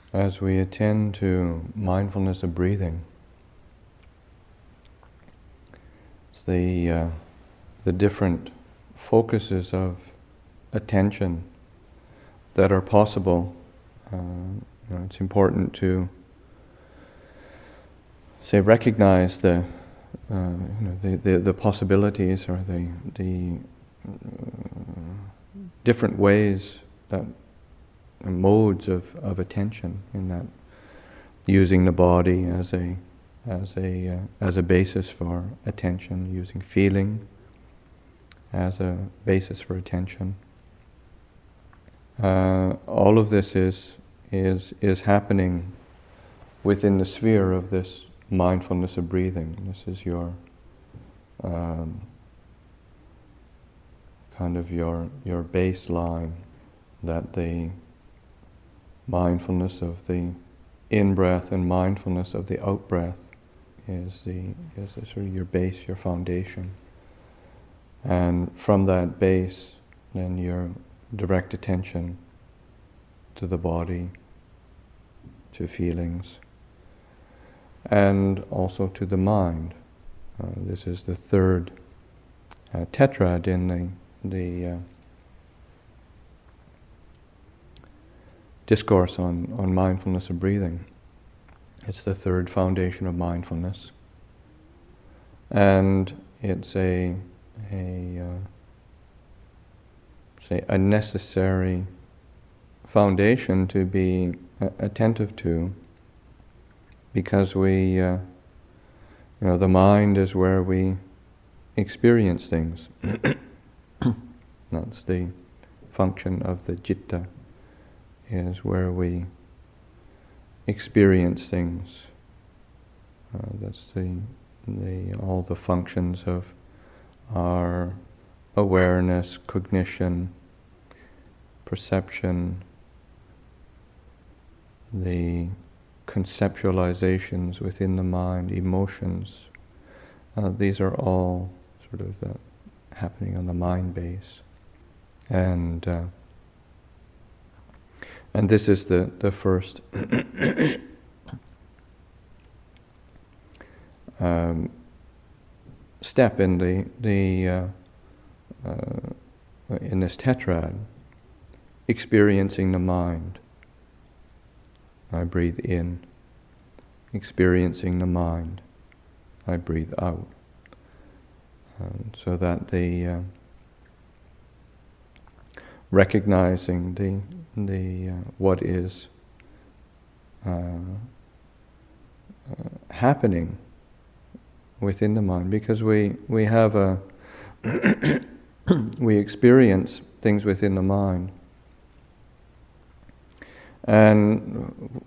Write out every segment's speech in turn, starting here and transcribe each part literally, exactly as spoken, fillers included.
as we attend to mindfulness of breathing, it's the uh, the different focuses of attention that are possible. Uh, you know, it's important to say recognize the uh, you know the, the the possibilities or the the uh, different ways that modes of, of attention, in that using the body as a as a uh, as a basis for attention, using feeling as a basis for attention. Uh, all of this is is is happening within the sphere of this mindfulness of breathing. This is your um, kind of your your baseline, that the mindfulness of the in-breath and mindfulness of the out-breath is the is the sort of your base, your foundation. And from that base, then your direct attention to the body, to feelings, and also to the mind. Uh, this is the third uh, tetrad in the the uh, discourse on, on mindfulness of breathing. It's the third foundation of mindfulness, and it's a a uh, say a necessary foundation to be uh, attentive to, because we uh, you know the mind is where we experience things. That's the function of the citta, is where we experience things. Uh, that's the the all the functions of our awareness, cognition, perception, the conceptualizations within the mind, emotions. Uh, these are all sort of the, happening on the mind base, and uh, and this is the the first um, step in the the uh, uh, in this tetrad, experiencing the mind. I breathe in, experiencing the mind. I breathe out. Um, so that the uh, recognizing the the uh, what is uh, uh, happening within the mind, because we we have a we experience things within the mind, and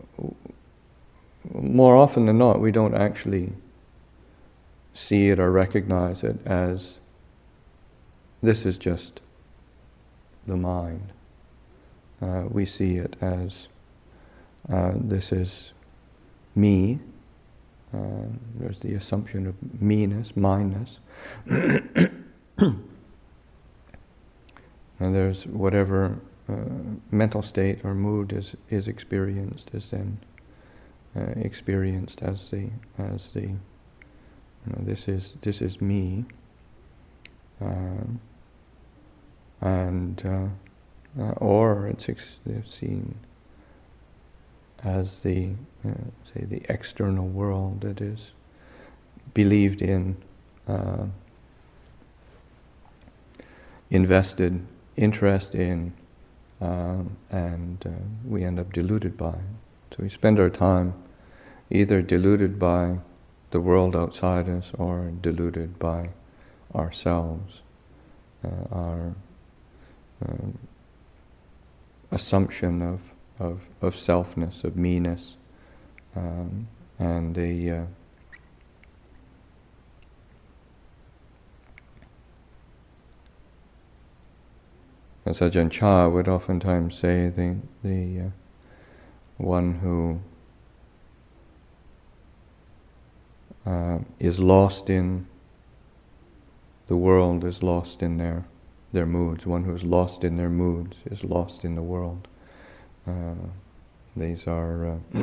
more often than not we don't actually see it or recognize it as this is just the mind. Uh, we see it as uh, this is me. Uh, there's the assumption of me-ness, mine-ness. And there's whatever uh, mental state or mood is is experienced is then uh, experienced as the as the you know this is this is me. Uh, and uh, uh, or it's ex- seen as the uh, say the external world that is believed in, uh, invested interest in, um, and uh, we end up deluded by it. So we spend our time either deluded by the world outside us or deluded by ourselves, uh, our uh, assumption of, of, of selfness, of me-ness, um, and the uh, as Ajahn Chah would oftentimes say, the the uh, one who uh, is lost in the world is lost in their their moods. One who is lost in their moods is lost in the world. Uh, These are uh,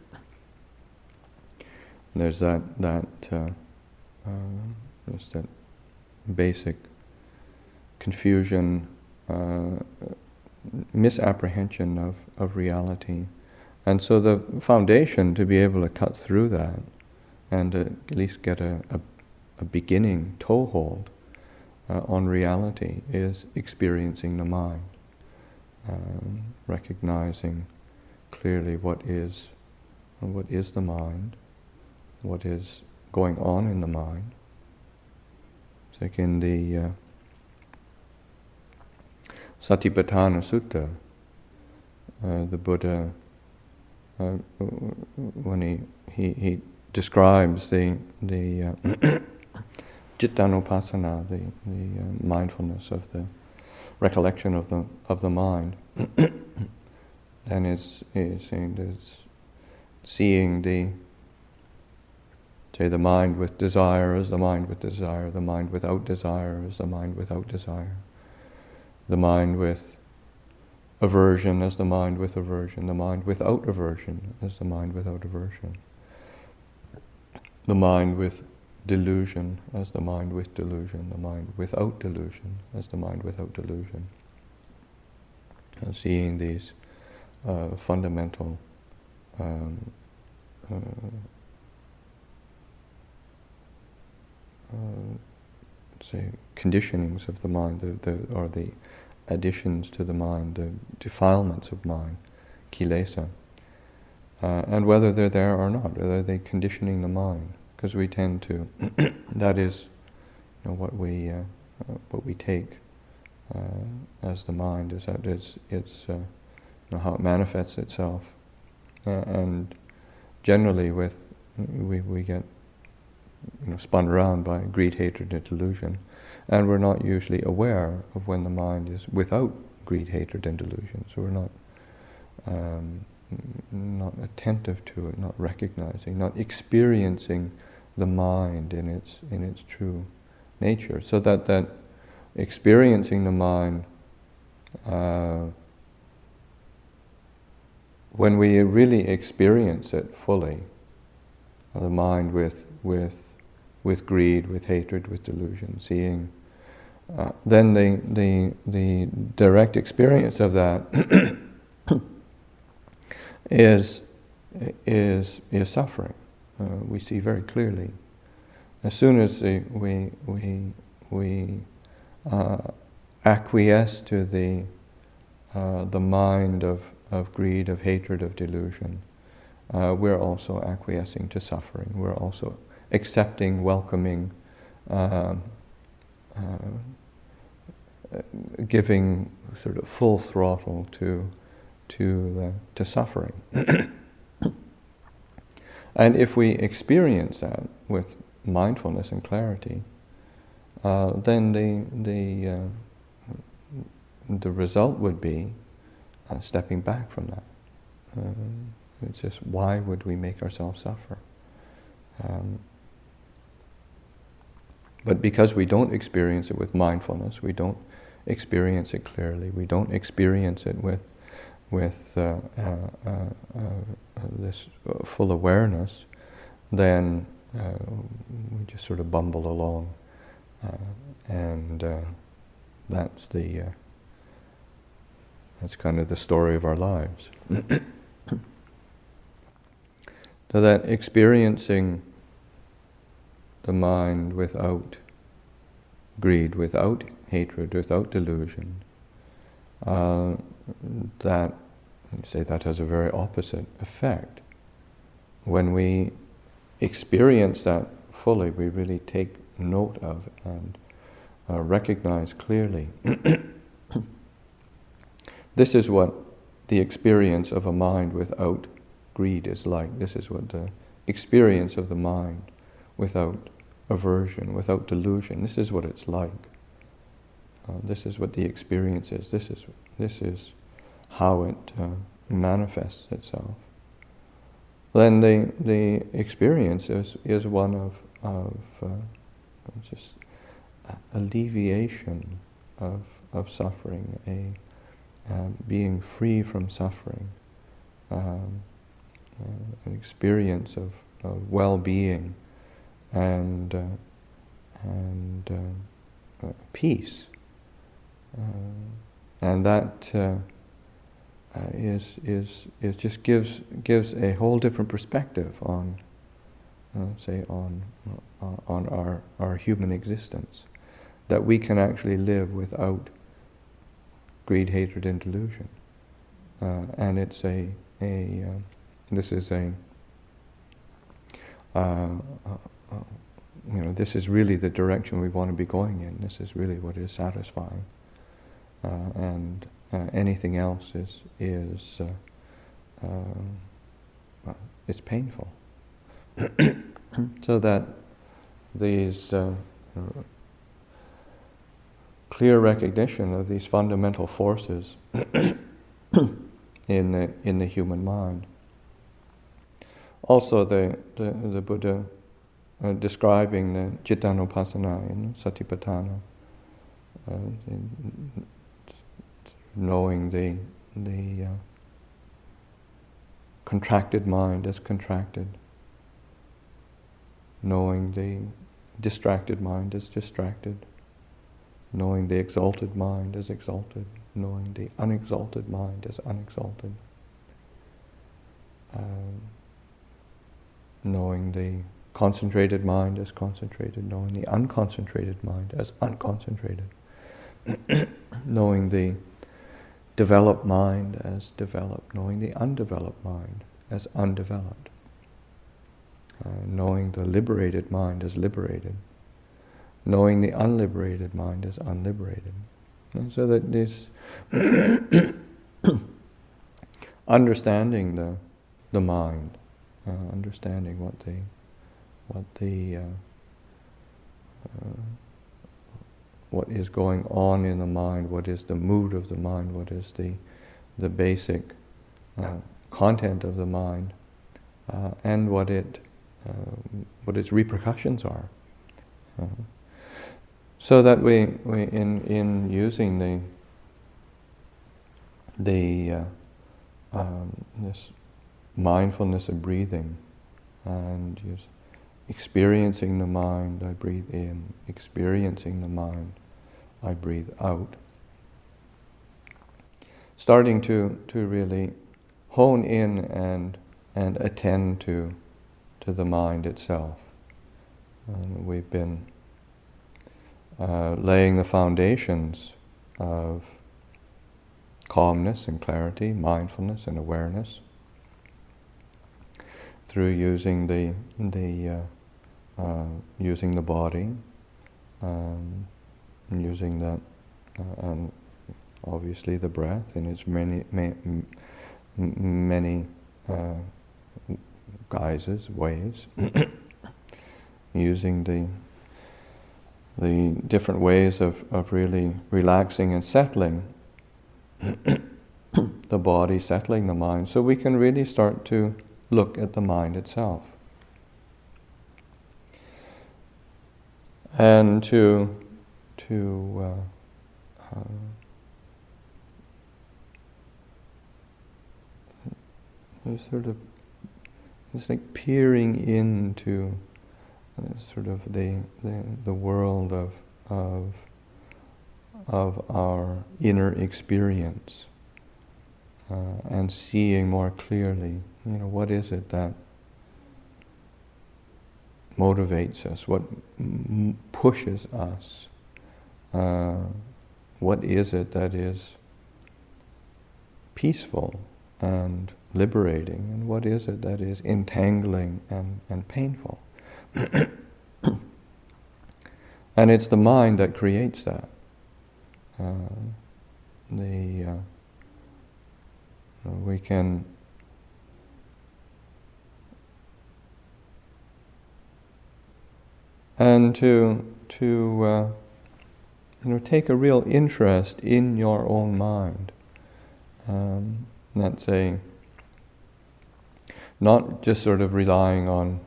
there's that that uh, uh, there's that basic confusion, uh, misapprehension of, of reality. And so the foundation to be able to cut through that and uh, at least get a, a, a beginning toehold uh, on reality is experiencing the mind, um, recognizing clearly what is what is the mind, what is going on in the mind. It's like in the uh, Satipatthana Sutta, uh, the Buddha, uh, when he, he, he describes the the uh, Cittanupassana, the the uh, mindfulness of the recollection of the of the mind, and it's, it's saying there's seeing the say the mind with desire as the mind with desire, the mind without desire as the mind without desire, the mind with aversion as the mind with aversion, the mind without aversion as the mind without aversion, the mind with delusion as the mind with delusion, the mind without delusion as the mind without delusion. And seeing these uh, fundamental um, uh, uh, say conditionings of the mind, the, the, or the additions to the mind, the defilements of mind, kilesa, uh, and whether they're there or not, whether they're conditioning the mind, because we tend to, that is, you know, what we uh, uh, what we take uh, as the mind, is that it's, it's uh, you know, how it manifests itself, uh, and generally with we we get you know spun around by greed, hatred, and delusion. And we're not usually aware of when the mind is without greed, hatred, and delusion. So we're not um, not attentive to it, not recognizing, not experiencing the mind in its in its true nature. So that that experiencing the mind, uh, when we really experience it fully, the mind with with with greed, with hatred, with delusion, seeing. Uh, then the, the the direct experience of that is is is suffering. Uh, we see very clearly. As soon as the, we we we uh, acquiesce to the uh, the mind of, of greed, of hatred, of delusion, uh, we're also acquiescing to suffering. We're also accepting, welcoming. Um, Uh, giving sort of full throttle to to uh, to suffering. And if we experience that with mindfulness and clarity, uh, then the the uh, the result would be uh, stepping back from that. Um, it's just, why would we make ourselves suffer? Um, But because we don't experience it with mindfulness, we don't experience it clearly, we don't experience it with with uh, uh, uh, uh, this full awareness, then uh, we just sort of bumble along, uh, and uh, that's the uh, that's kind of the story of our lives. So that experiencing the mind without greed, without hatred, without delusion, uh, that, say, that has a very opposite effect. When we experience that fully, we really take note of and uh, recognize clearly. This is what the experience of a mind without greed is like. This is what the experience of the mind without aversion, without delusion, this is what it's like. Uh, this is what the experience is. This is this is how it uh, manifests itself. Then the the experience is is one of of uh, just alleviation of of suffering, a uh, being free from suffering, um, uh, an experience of, of well-being and uh, and uh, uh, peace, uh, and that uh, uh, is is is just gives gives a whole different perspective on, uh, say, on uh, on our our human existence, that we can actually live without greed, hatred, and delusion, uh, and it's a a uh, this is a uh, uh, uh, you know, this is really the direction we want to be going in. This is really what is satisfying, uh, and uh, anything else is is uh, uh, well, it's painful. So that these uh, uh, clear recognition of these fundamental forces in the in the human mind. Also, the the, the Buddha uh, describing the Cittanupassana in Satipatthana, uh, in, knowing the the uh, contracted mind as contracted, knowing the distracted mind as distracted, knowing the exalted mind as exalted, knowing the unexalted mind as unexalted, um, knowing the concentrated mind as concentrated, knowing the unconcentrated mind as unconcentrated, knowing the developed mind as developed, knowing the undeveloped mind as undeveloped, uh, knowing the liberated mind as liberated, knowing the unliberated mind as unliberated. And so that this understanding the the mind, uh, understanding what the what the uh, uh, what is going on in the mind, what is the mood of the mind, what is the the basic uh, content of the mind, uh, and what it uh, what its repercussions are. Uh, so that we, we in in using the the uh, um, this mindfulness of breathing and just experiencing the mind, I breathe in, experiencing the mind, I breathe out. Starting to, to really hone in and and attend to to the mind itself. And we've been uh, laying the foundations of calmness and clarity, mindfulness and awareness through using the the uh, uh, using the body, um, using that, uh, and obviously the breath in its many ma- many uh, guises, ways, using the the different ways of, of really relaxing and settling the body, settling the mind, so we can really start to look at the mind itself. And to to uh, uh, sort of it's like peering into uh, sort of the, the the world of of of our inner experience, uh, and seeing more clearly, you know, what is it that motivates us, what m- pushes us, uh, what is it that is peaceful and liberating, and what is it that is entangling and, and painful. And it's the mind that creates that. Uh, the uh, we can and to to uh, you know, take a real interest in your own mind. Um, that's a not just sort of relying on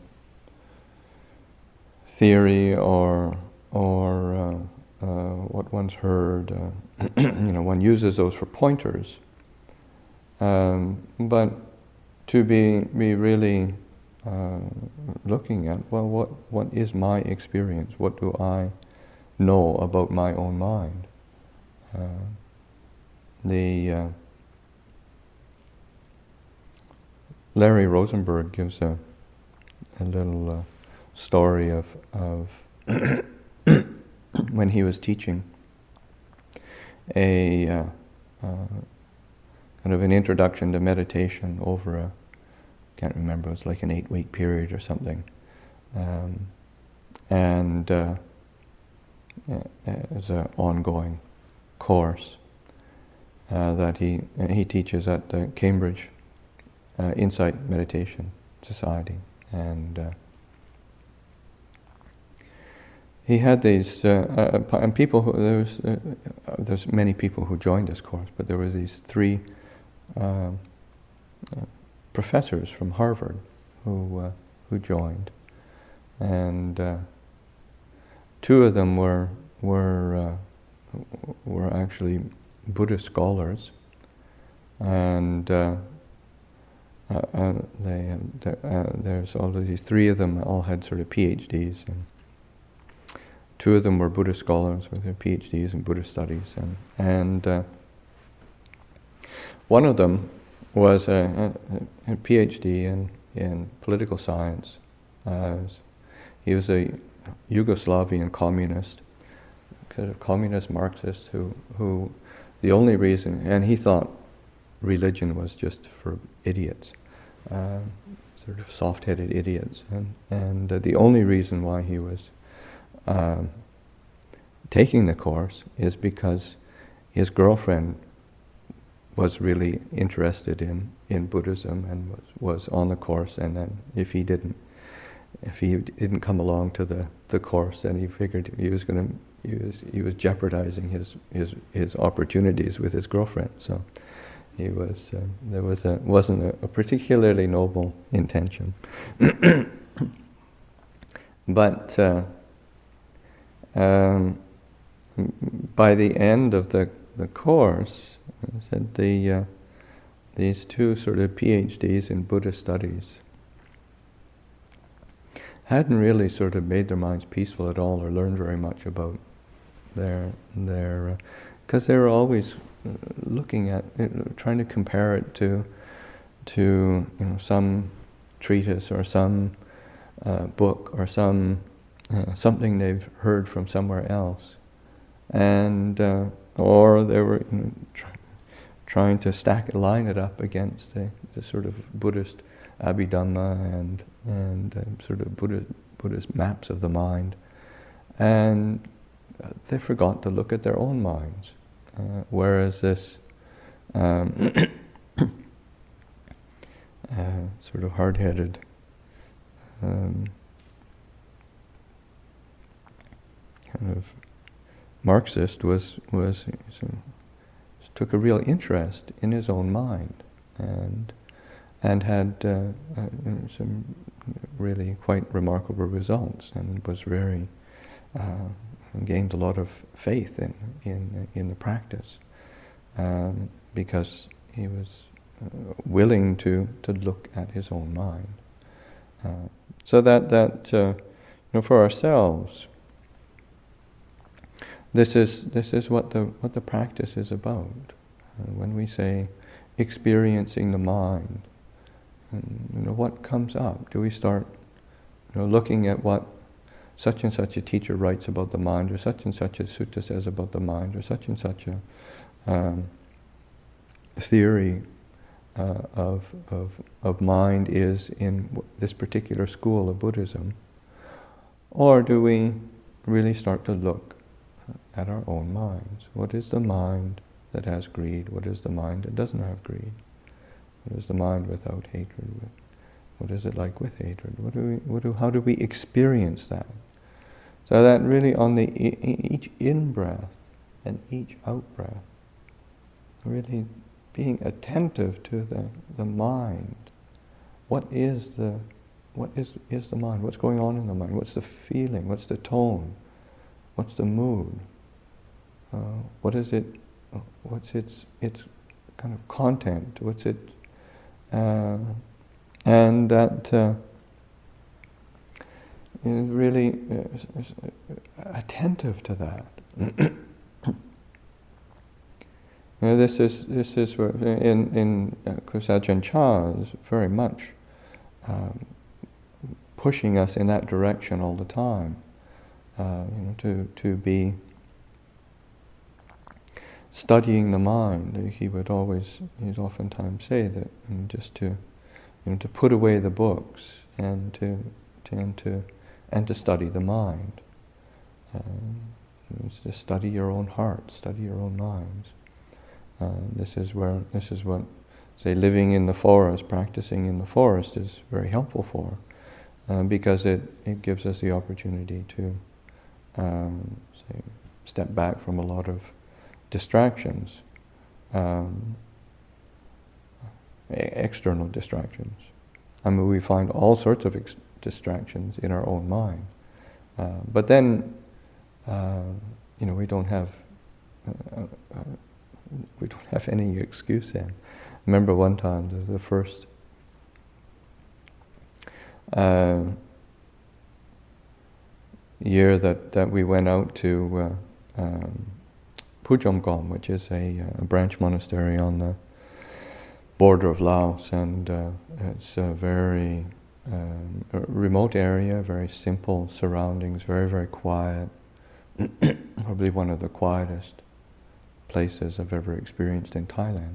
theory or or uh, uh, what one's heard. Uh, you know, one uses those for pointers, um, but to be be really uh, looking at, well, what what is my experience? What do I know about my own mind? Uh, the uh, Larry Rosenberg gives a a little uh, story of of when he was teaching a uh, uh, kind of an introduction to meditation over a, can't remember, it was like an eight-week period or something, um, and uh, as an ongoing course uh, that he he teaches at the Cambridge uh, Insight Meditation Society, and uh, he had these uh, uh, and people who, there was uh, there's many people who joined this course, but there were these three uh, uh, professors from Harvard who uh, who joined, and uh, two of them were were uh, were actually Buddhist scholars, and uh, uh, uh, they uh, there's all of these three of them all had sort of PhDs, and two of them were Buddhist scholars with their PhDs in Buddhist studies, and and uh, one of them was a, a, a PhD in in political science. Uh, he was a Yugoslavian communist, kind of communist Marxist, who who the only reason, and he thought religion was just for idiots, uh, sort of soft-headed idiots, and and uh, the only reason why he was um, taking the course is because his girlfriend was really interested in, in Buddhism and was, was on the course, and then if he didn't if he didn't come along to the, the course, then he figured he was going to he was he was jeopardizing his his, his opportunities with his girlfriend. So he was uh, there was a wasn't a, a particularly noble intention, but uh, um, by the end of the the course, I said the uh, these two sort of PhDs in Buddhist studies hadn't really sort of made their minds peaceful at all, or learned very much about their their because uh, they were always looking at it, trying to compare it to to you know some treatise or some uh, book or some uh, something they've heard from somewhere else, and uh, or they were you know, try, trying to stack line it up against the, the sort of Buddhist Abhidhamma and and uh, sort of Buddha, Buddhist maps of the mind, and uh, they forgot to look at their own minds. Uh, whereas this um, uh, sort of hard-headed um, kind of Marxist was was so, took a real interest in his own mind, and and had uh, uh, some really quite remarkable results, and was very uh, gained a lot of faith in in in the practice, um, because he was uh, willing to to look at his own mind. Uh, so that that uh, you know, for ourselves, this is this is what the what the practice is about. Uh, when we say experiencing the mind, and, you know, what comes up? Do we start, you know, looking at what such and such a teacher writes about the mind, or such and such a sutta says about the mind, or such and such a um, theory uh, of of of mind is in w- this particular school of Buddhism? Or do we really start to look at our own minds? What is the mind that has greed? What is the mind that doesn't have greed? What is the mind without hatred? What is it like with hatred? What do we? What do? How do we experience that? So that really on the each in-breath and each out-breath, really being attentive to the, the mind. What is the what is is the mind? What's going on in the mind? What's the feeling? What's the tone? What's the mood? Uh, what is it? What's its its kind of content? What's it? Uh, and that uh, is really uh, attentive to that. You know, this is this is where in in uh, Ajahn Chah is very much um, pushing us in that direction all the time. Uh, you know, to to be studying the mind. He would always, he'd oftentimes say that, and just to, you know, to put away the books and to, to and to and to study the mind. Um, it's to study your own heart, study your own minds. Uh, this is where this is what, say, living in the forest, practicing in the forest is very helpful for, uh, because it it gives us the opportunity to, um, say, step back from a lot of distractions, um, external distractions. I mean, we find all sorts of ex- distractions in our own mind, uh, but then, uh, you know, we don't have uh, uh, we don't have any excuse then. I remember one time, the, the first uh, year that, that we went out to uh, um, Pujamgom, which is a, a branch monastery on the border of Laos, and uh, it's a very um, a remote area, very simple surroundings, very, very quiet. Probably one of the quietest places I've ever experienced in Thailand.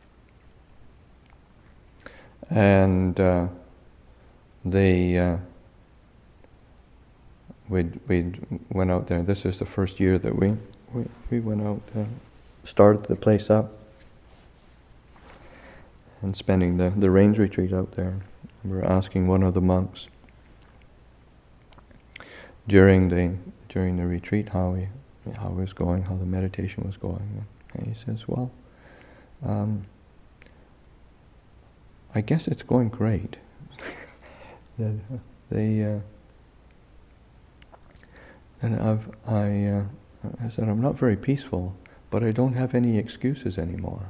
And uh, they uh, we we went out there. This is the first year that we we, we went out, uh, started the place up, and spending the, the rains retreat out there. We were asking one of the monks during the during the retreat how he how it was going, how the meditation was going, and he says, "Well, um, I guess it's going great." that they uh, and I've I uh, I said, "I'm not very peaceful, but I don't have any excuses anymore."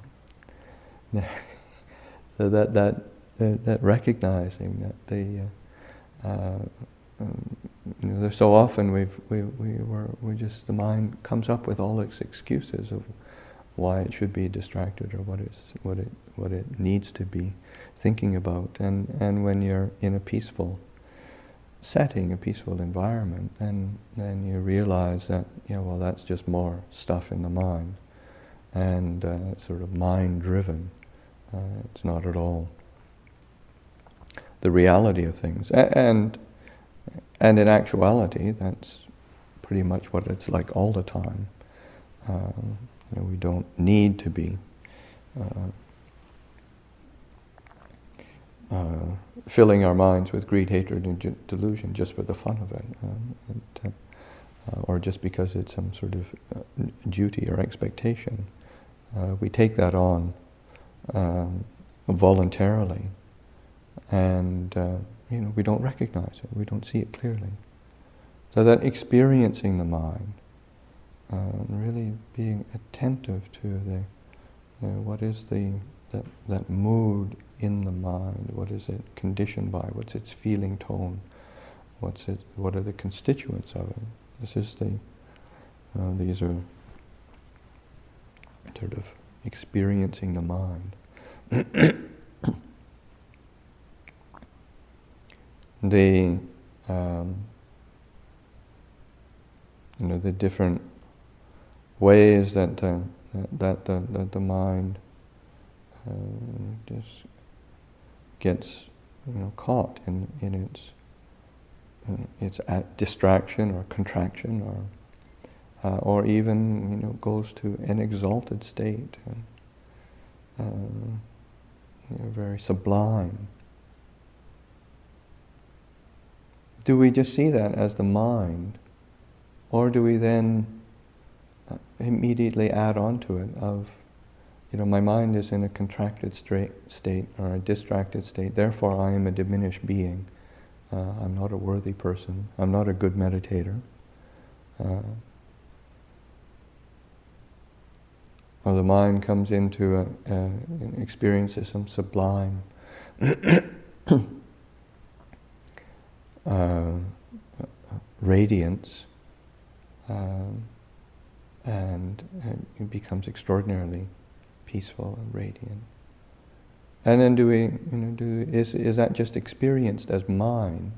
So that that that, that recognizing that the uh, uh, um, you know, there's so often we've we we were we just the mind comes up with all its excuses of why it should be distracted or what it's what it what it needs to be thinking about, and and when you're in a peaceful setting, a peaceful environment, then then you realize that, you know, well, that's just more stuff in the mind, and uh, it's sort of mind driven. Uh, it's not at all the reality of things, a- and and in actuality, that's pretty much what it's like all the time. Uh, you know, we don't need to be uh, uh, filling our minds with greed, hatred, and ju- delusion just for the fun of it, um, and, uh, or just because it's some sort of uh, duty or expectation. Uh, we take that on um, voluntarily, and uh, you know, we don't recognize it, we don't see it clearly. So that experiencing the mind, uh, really being attentive to the, you know, what is the that that mood in the mind, what is it conditioned by, what's its feeling tone, what's it, what are the constituents of it. This is the, uh, these are sort of experiencing the mind. the um, you know, the different ways that uh, that, the, that the mind uh, just gets, you know, caught in in its uh, its at distraction or contraction, or uh, or even, you know, goes to an exalted state, and, uh, you know, very sublime. Do we just see that as the mind, or do we then uh, immediately add on to it of, you know, my mind is in a contracted straight state or a distracted state, therefore I am a diminished being. Uh, I'm not a worthy person. I'm not a good meditator. Uh, or the mind comes into a, a, and experiences some sublime uh, radiance, um, and, and it becomes extraordinarily peaceful and radiant. And then do we, you know, do is is that just experienced as mind,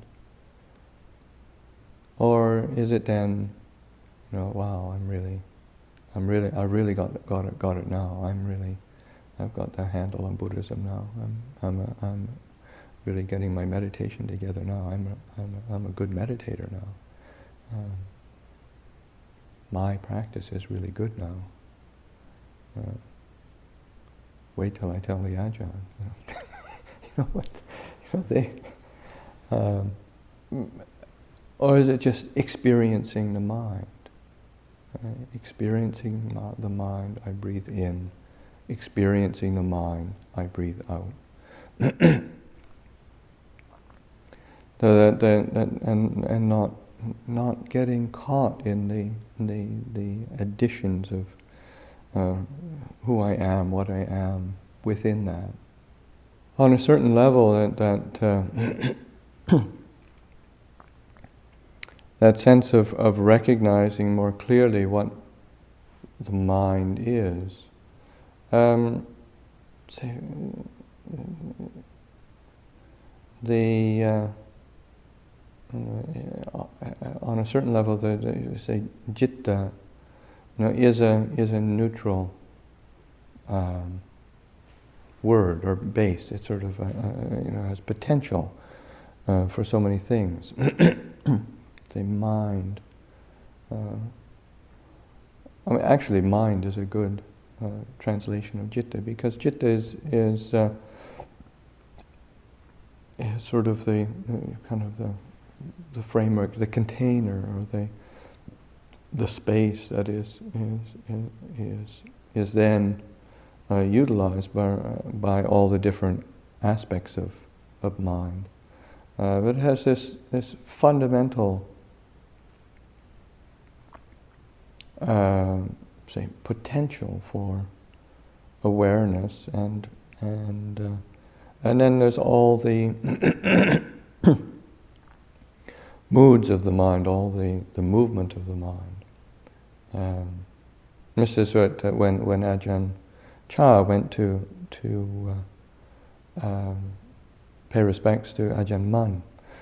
or is it then, you know, wow, I'm really, I'm really, I really got got it, got it now. I'm really, I've got the handle on Buddhism now. I'm, I'm, a, I'm really getting my meditation together now. I'm, a, I'm, a, I'm a good meditator now. Um, my practice is really good now. Uh, wait till I tell the Ajahn. You know, you know what? You know they. Um, or is it just experiencing the mind? Uh, experiencing ma- the mind, I breathe in. Experiencing the mind, I breathe out. So that, that, that and and not not getting caught in the the the additions of uh, who I am, what I am within that. On a certain level, that that uh, that sense of, of recognizing more clearly what the mind is. Um, so the uh, uh, on a certain level, the, the say citta, you know, is a is a neutral um, word or base. It's sort of a, a, you know, has potential uh, for so many things. Say mind. Uh, I mean, actually, mind is a good uh, translation of citta, because citta is is, uh, is sort of the uh, kind of the the framework, the container, or the the space that is is is is then uh, utilized by uh, by all the different aspects of of mind. Uh, but it has this this fundamental, uh, say, potential for awareness, and and uh, and then there's all the moods of the mind, all the, the movement of the mind. Um, this is what uh, when when Ajahn Chah went to to uh, um, pay respects to Ajahn Mun.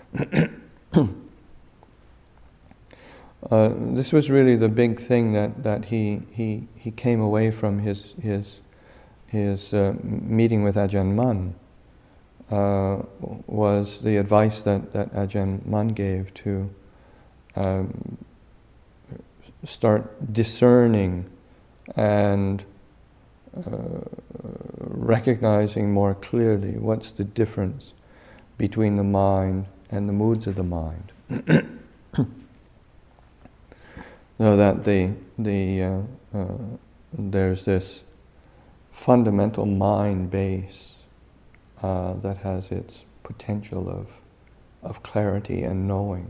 uh, this was really the big thing that, that he, he he came away from his his his uh, meeting with Ajahn Mun. Uh, was the advice that, that Ajahn Mun gave to um, start discerning and uh, recognizing more clearly what's the difference between the mind and the moods of the mind. So that the the uh, uh, there's this fundamental mind base Uh, that has its potential of of clarity and knowing.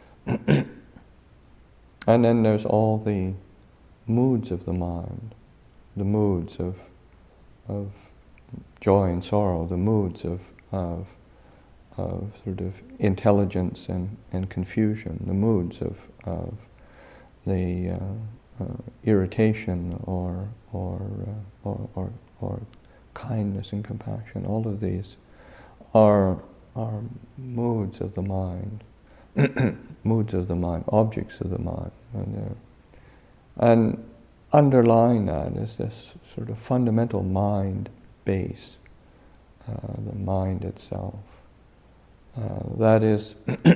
And then there's all the moods of the mind, the moods of of joy and sorrow, the moods of of, of sort of intelligence and, and confusion, the moods of of the uh, uh, irritation or or, uh, or or or kindness and compassion. All of these are are moods of the mind, moods of the mind, objects of the mind, and, uh, and underlying that is this sort of fundamental mind base, uh, the mind itself. Uh, that is,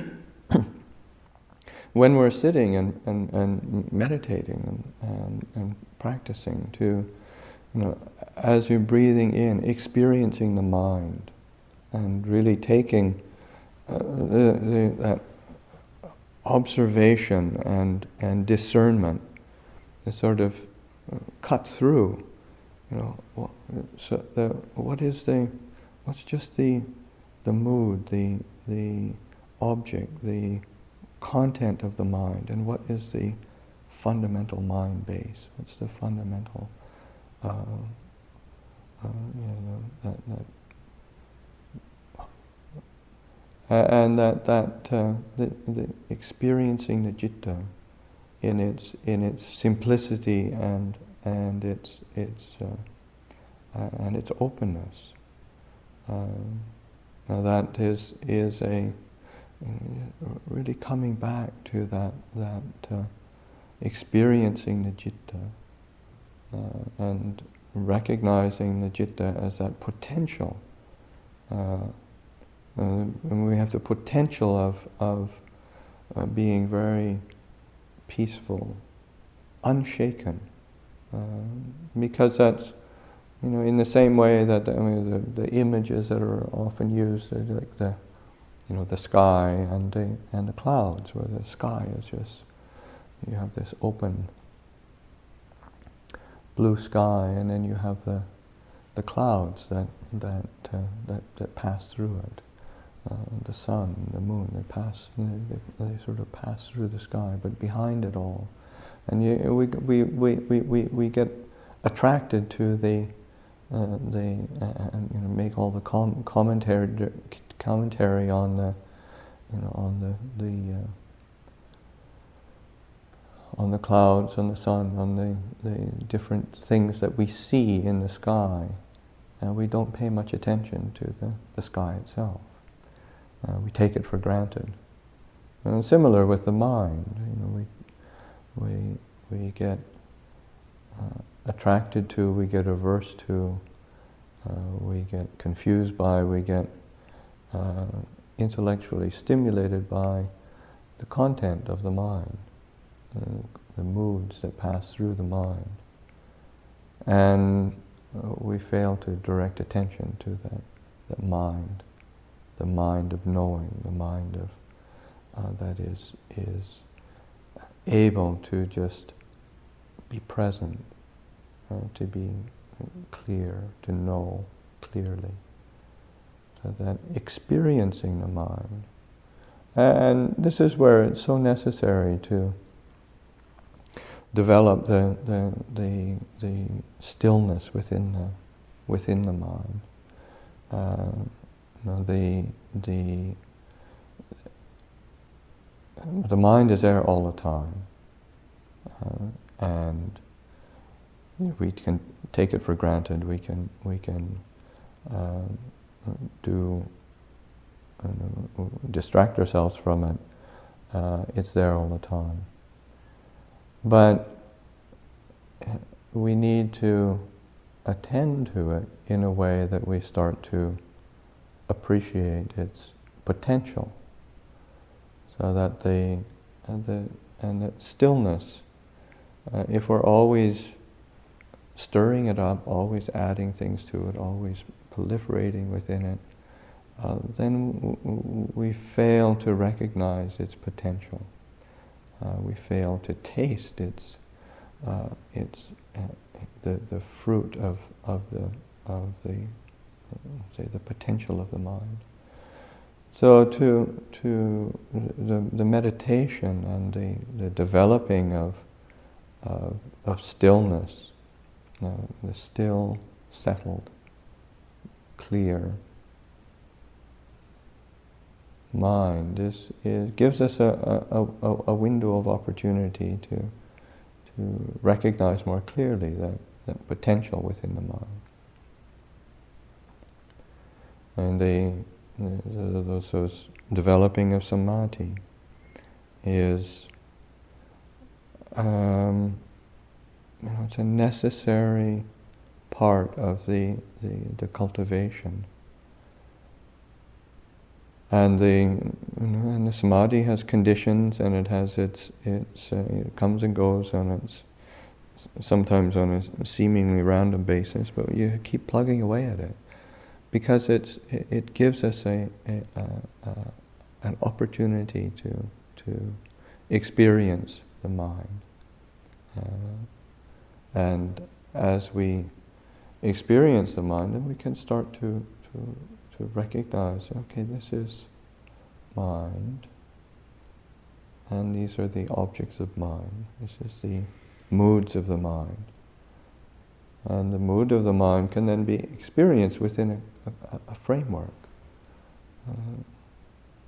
when we're sitting and, and, and meditating and, and, and practicing to, you know, as you're breathing in, experiencing the mind, and really taking uh, the, the, that observation and and discernment to sort of uh, cut through, you know, what, so the, what is the, what's just the the mood, the the object, the content of the mind, and what is the fundamental mind base? What's the fundamental Uh, uh, you know, that, that Uh, and that, that uh, the, the experiencing the citta in its in its simplicity and and its its uh, uh, and its openness. Um, now that is is a uh, really coming back to that that uh, experiencing the citta uh, and recognizing the citta as that potential. Uh, uh, and we have the potential of of uh, being very peaceful, unshaken, uh, because that's, you know, in the same way that, I mean, the, the images that are often used, are like the, you know, the sky and the and the clouds, where the sky is just, you have this open blue sky, and then you have the the clouds that that uh, that, that pass through it. Uh, the sun, the moon, they pass, they, they sort of pass through the sky, but behind it all, and you, we, we, we, we, we, we get attracted to the uh, the uh, and you know, make all the com- commentary commentary on the you know on the the uh, on the clouds, on the sun, on the, the different things that we see in the sky, and we don't pay much attention to the, the sky itself. Uh, we take it for granted. And similar with the mind, you know, we we we get uh, attracted to, we get averse to, uh, we get confused by, we get uh, intellectually stimulated by the content of the mind, uh, the moods that pass through the mind, and uh, we fail to direct attention to that that mind. The mind of knowing, the mind of uh, that is is able to just be present, uh, to be clear, to know clearly. So that experiencing the mind, and this is where it's so necessary to develop the the the, the stillness within the within the mind. Uh, You know, the the the mind is there all the time, uh, and we can take it for granted. We can we can uh, do uh, distract ourselves from it. Uh, it's there all the time, but we need to attend to it in a way that we start to appreciate its potential, so that the and the and that stillness, uh, if we're always stirring it up, always adding things to it, always proliferating within it, uh, then w- w- we fail to recognize its potential. Uh, we fail to taste its uh, its uh, the the fruit of of the of the say the potential of the mind. So to to the the meditation and the, the developing of of, of stillness, uh, the still, settled, clear mind is, is gives us a, a, a, a window of opportunity to to recognize more clearly that, that potential within the mind. And the, the, the those developing of samadhi is, um, you know, it's a necessary part of the the, the cultivation. And the you know, and the samadhi has conditions, and it has its its uh, it comes and goes on its sometimes on a seemingly random basis, but you keep plugging away at it. Because it's, it, it gives us a, a, a, a an opportunity to to experience the mind, uh, and as we experience the mind, then we can start to to to recognize, okay, this is mind, and these are the objects of mind. This is the moods of the mind. And the mood of the mind can then be experienced within a, a, a framework. Uh,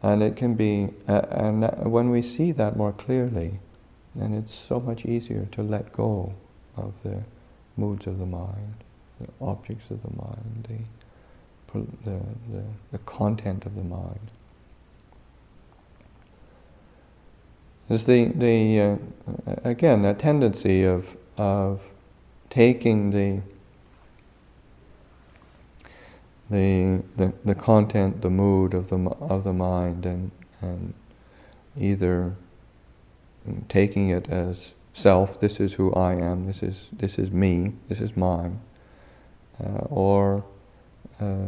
And it can be, uh, and that, when we see that more clearly, then it's so much easier to let go of the moods of the mind, the objects of the mind, the, the, the, the content of the mind. There's the, the uh, again, that tendency of, of taking the, the, the, the content, the mood of the, of the mind and, and either taking it as self, this is who I am, this is this is me, this is mine, uh, or uh,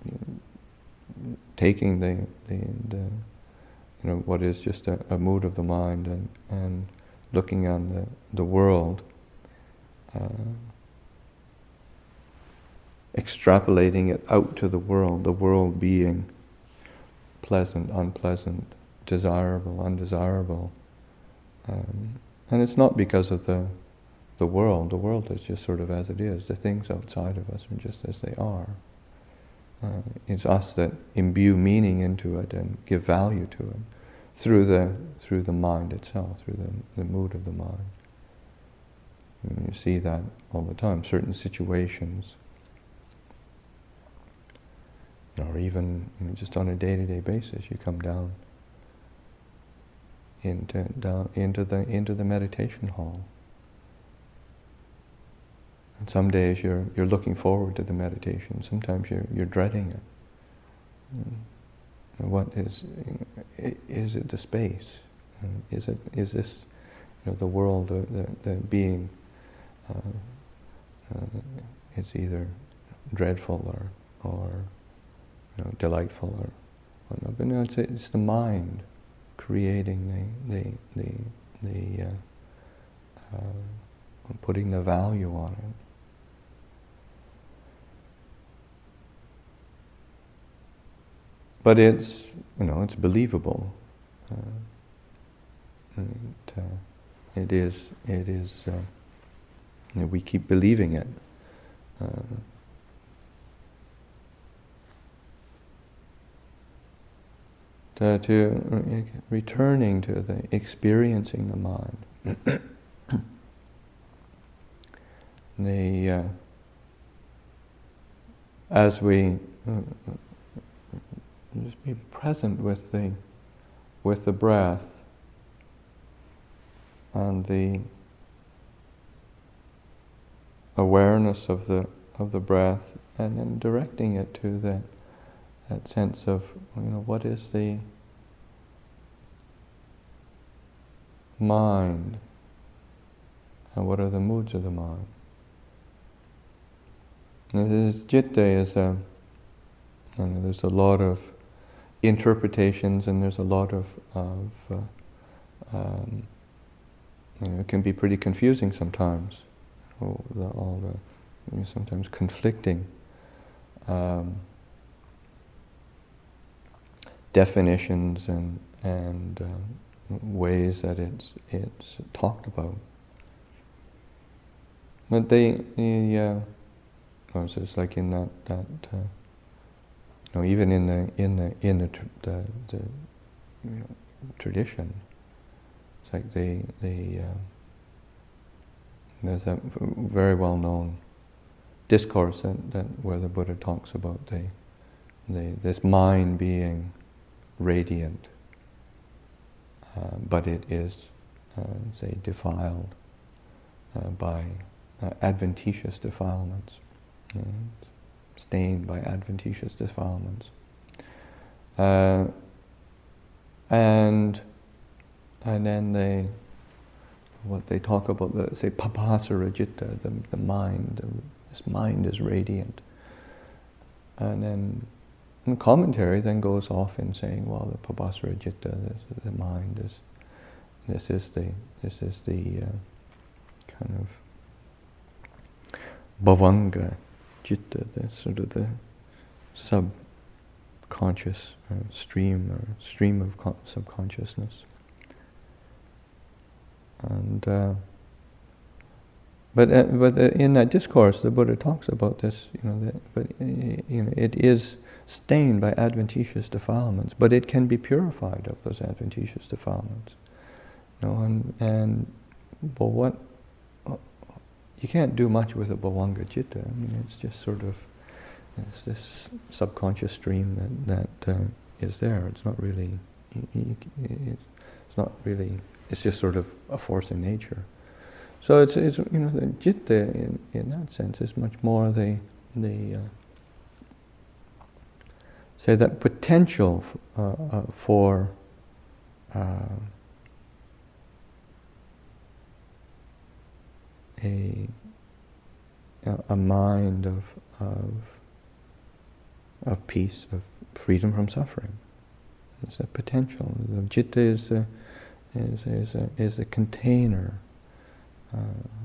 taking the, the, the you know what is just a, a mood of the mind and, and looking on the the world, uh, extrapolating it out to the world, the world being pleasant, unpleasant, desirable, undesirable. Um, and it's not because of the the world. The world is just sort of as it is. The things outside of us are just as they are. Uh, it's us that imbue meaning into it and give value to it through the through the mind itself, through the, the mood of the mind. And you see that all the time. Certain situations, or even you know, just on a day-to-day basis, you come down into down into the into the meditation hall. And some days you're you're looking forward to the meditation. Sometimes you're you're dreading it. And what is is it the space? Is it is this you know the world, the the, the being? Uh, uh, it's either dreadful or or you know delightful or whatnot. But no, it's it's the mind creating the the the, the uh, uh, putting the value on it. But it's you know it's believable. Uh, it, uh, it is it is. Uh, you know, we keep believing it. Uh, To, to uh, returning to the experiencing the mind, the uh, as we uh, just be present with the with the breath and the awareness of the of the breath, and then directing it to the that sense of, you know, what is the mind and what are the moods of the mind. And this citta is a, you know, there's a lot of interpretations and there's a lot of, of uh, um, you know, it can be pretty confusing sometimes. All the, all the you know, sometimes conflicting um, definitions and and uh, ways that it's it's talked about. But they the uh, oh, so it's like in that that uh, you know even in the in the in the tr- the, the you know, tradition, it's like the the uh, there's a very well known discourse that, that where the Buddha talks about the the this mind being radiant, uh, but it is, uh, say, defiled uh, by uh, adventitious defilements, and stained by adventitious defilements, uh, and and then they, what they talk about, the, say, papasara citta, the the mind, the, this mind is radiant, and then. And commentary then goes off in saying, well, the papasara citta, this, the mind is, this is the, this is the uh, kind of bhavanga citta, the sort of the subconscious uh, stream or stream of con- subconsciousness. And uh, but uh, but uh, in that discourse, the Buddha talks about this, you know, that, but uh, you know, it is. stained by adventitious defilements, but it can be purified of those adventitious defilements. You know, and, and but what, you can't do much with a bhavanga citta. I mean, it's just sort of, it's this subconscious stream that, that uh, is there. It's not really, it's not really, it's just sort of a force in nature. So it's, it's you know, the citta in, in that sense is much more the, the uh, say that potential f- uh, uh, for uh, a a mind of of of peace, of freedom from suffering. It's a potential. The citta is a, is is a, is a container. Uh,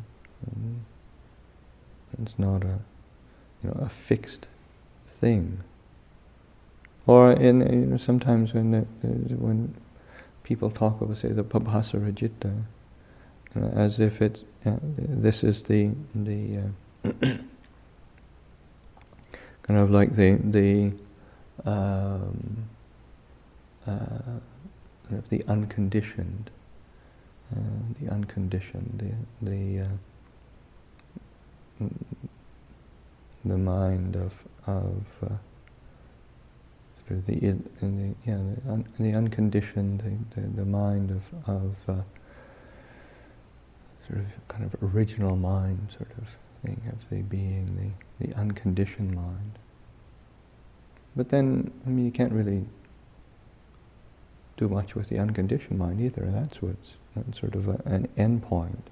it's not a you know a fixed thing. Or in you know, sometimes when the, when people talk about, say, the pabhasara citta, you know, as if it's uh, this is the the uh, kind of like the the um, uh, kind of the unconditioned, uh, the unconditioned, the the uh, the mind of of uh, The, the yeah the, un, the unconditioned the, the, the mind of of uh, sort of kind of original mind sort of thing of the being the the unconditioned mind. But then I mean you can't really do much with the unconditioned mind either. That's what's that's sort of a, an end point.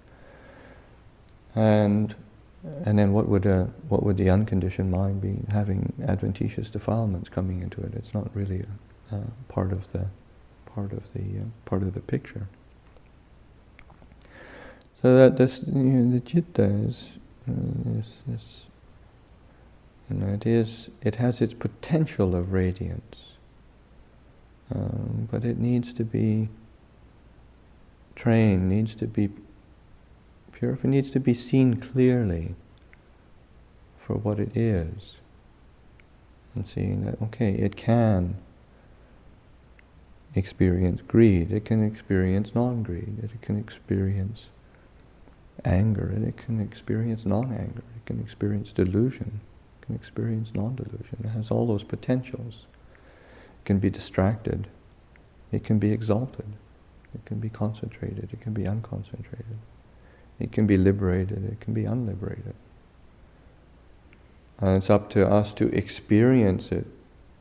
And And then what would uh, what would the unconditioned mind be? Having adventitious defilements coming into it. It's not really a, uh, part of the part of the uh, part of the picture. So that this you know, the citta is uh, is, is you know, it is it has its potential of radiance, um, but it needs to be trained. Needs to be purified. Needs to be seen clearly for what it is, and seeing that okay, it can experience greed, it can experience non-greed, it can experience anger, and it can experience non-anger, it can experience delusion, it can experience non-delusion. It has all those potentials. It can be distracted, it can be exalted, it can be concentrated, it can be unconcentrated. It can be liberated, it can be unliberated. And it's up to us to experience it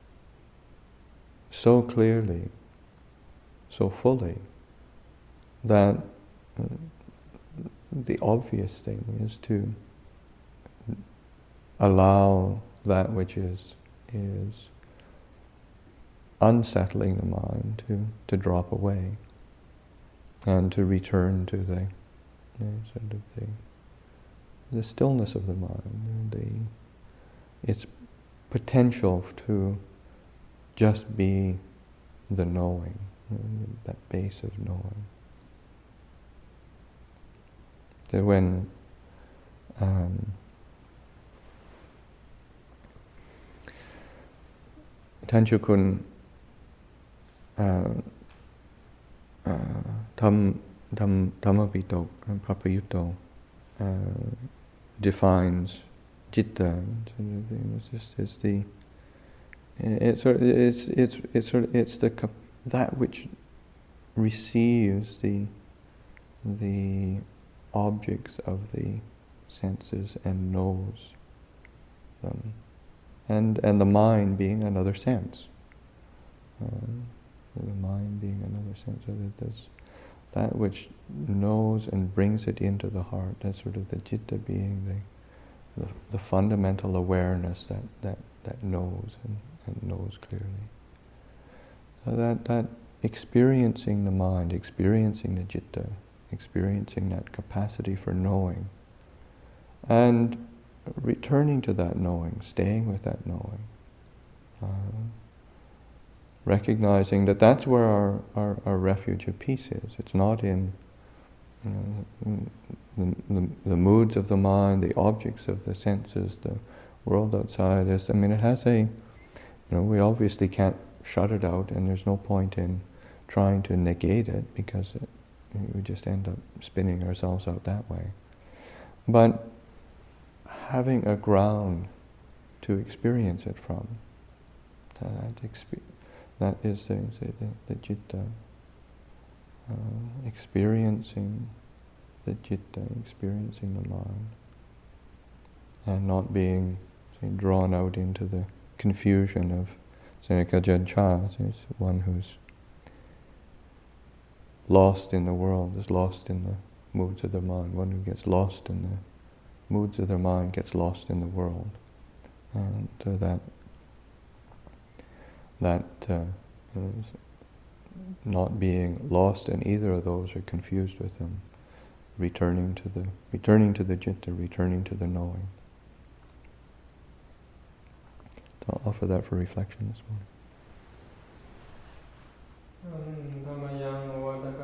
so clearly, so fully, that the obvious thing is to allow that which is is unsettling the mind to, to drop away and to return to the You know, sort of the, the stillness of the mind, the its potential to just be the knowing, you know, that base of knowing. So when um, Tanchukun uh, uh, Tam Dham, Dhammapito and Prapayutto uh, defines citta. It's just it's the it's sort of, it's it's it's sort of, it's the that which receives the the objects of the senses and knows them, and and the mind being another sense. Um, the mind being another sense of it. That's that which knows and brings it into the heart. That's sort of the citta being the, the, the fundamental awareness that, that, that knows and, and knows clearly. So that, that experiencing the mind, experiencing the citta, experiencing that capacity for knowing, and returning to that knowing, staying with that knowing, uh, recognizing that that's where our, our, our refuge of peace is. It's not in you know, the, the, the moods of the mind, the objects of the senses, the world outside. Is, I mean, it has a you know, we obviously can't shut it out, and there's no point in trying to negate it, because it, we just end up spinning ourselves out that way. But having a ground to experience it from, that, exp- that is the, the, the citta, uh, experiencing the citta, experiencing the mind, and not being, say, drawn out into the confusion of Seneca Jancha, is one who's lost in the world, is lost in the moods of the mind. One who gets lost in the moods of the mind gets lost in the world. And uh, that that uh, is not being lost in either of those or confused with them, returning to the returning to the citta, returning to the knowing. So I'll offer that for reflection this morning.